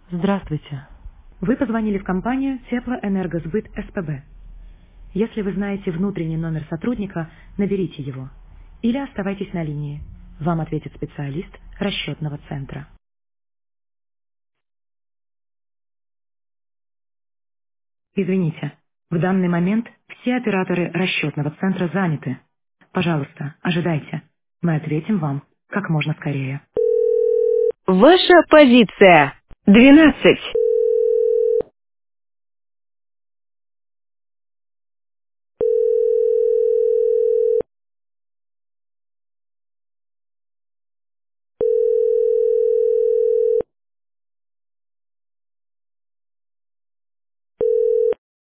Здравствуйте. Вы позвонили в компанию Теплоэнергосбыт СПБ. Если вы знаете внутренний номер сотрудника, наберите его. Или оставайтесь на линии. Вам ответит специалист расчетного центра. Извините, в данный момент все операторы расчетного центра заняты. Пожалуйста, ожидайте. Мы ответим вам как можно скорее. Ваша позиция 12.